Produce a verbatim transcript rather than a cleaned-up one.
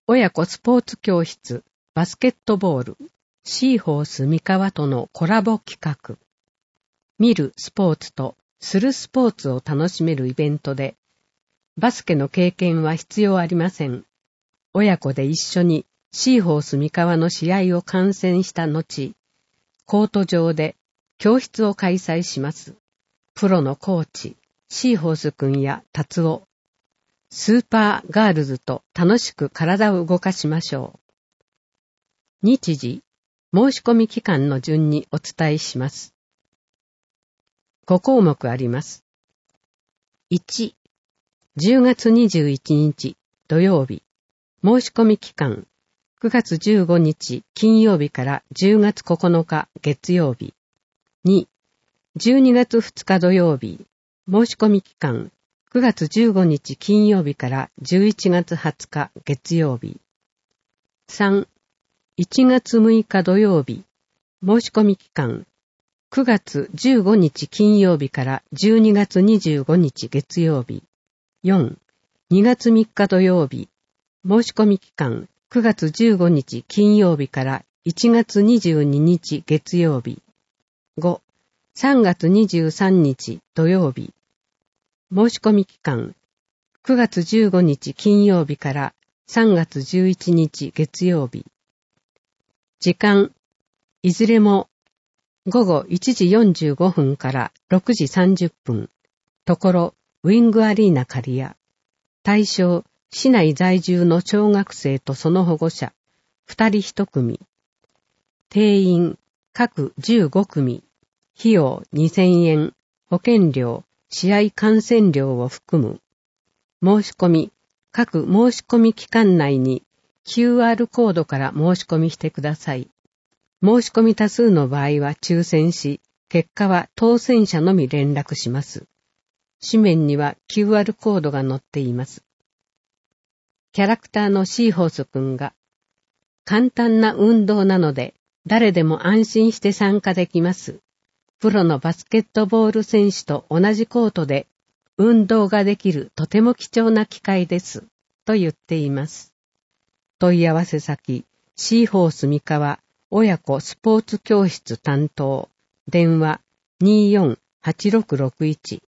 親子スポーツ教室バスケットボールシーホース三河とのコラボ企画。見るスポーツとするスポーツを楽しめるイベントで、バスケの経験は必要ありません。親子で一緒にシーホース三河の試合を観戦した後、コート上で教室を開催します。プロのコーチ、シーホースくんや達夫、スーパーガールズと楽しく体を動かしましょう。日時、申し込み期間の順にお伝えします。ご項目あります。いち、じゅうがつにじゅういちにち土曜日、申し込み期間、くがつじゅうごにち金曜日からじゅうがつここのか月曜日。に、じゅうにがつふつか土曜日、申し込み期間、くがつじゅうごにち金曜日からじゅういちがつはつか月曜日。さん、いちがつむいか土曜日、申し込み期間、くがつじゅうごにち金曜日からじゅうにがつにじゅうごにち月曜日。よん、にがつみっか土曜日、申し込み期間、くがつじゅうごにち金曜日からいちがつにじゅうににち月曜日。ご、さんがつにじゅうさんにち土曜日、申し込み期間、くがつじゅうごにち金曜日からさんがつじゅういちにち月曜日。時間、いずれもごごいちじよんじゅうごふんからろくじさんじゅっぷん。ところ、ウィングアリーナ刈谷。対象、市内在住の小学生とその保護者、ふたりいちくみ。定員、各じゅうごくみ。費用にせんえん。保険料、試合観戦料を含む。申し込み、各申し込み期間内に キューアール コードから申し込みしてください。申し込み多数の場合は抽選し、結果は当選者のみ連絡します。紙面には キューアール コードが載っています。キャラクターのシーホースくんが、簡単な運動なので誰でも安心して参加できます。プロのバスケットボール選手と同じコートで運動ができるとても貴重な機会です、と言っています。問い合わせ先、シーホース三河親子スポーツ教室担当、電話にーよんはちろくろくいち